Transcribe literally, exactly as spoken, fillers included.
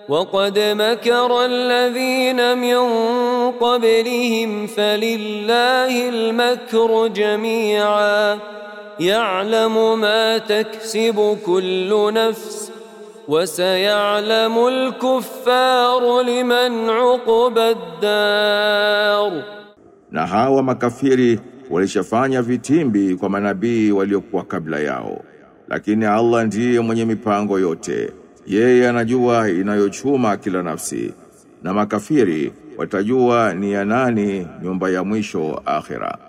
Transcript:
وقد مكر الذين من قبلهم فلله المكر جميعا يعلم ما تكسب كل نفس وسيعلم الكفار لمن عقبى الدار. Na hawa makafiri walishafanya vitimbi kwa manabii waliokuwa kabla yao, lakini Allah ndiye mwenye mipango yote. Yeye anajua inayochuma kila nafsi, na makafiri watajua ni ya nani nyumba ya mwisho akhira.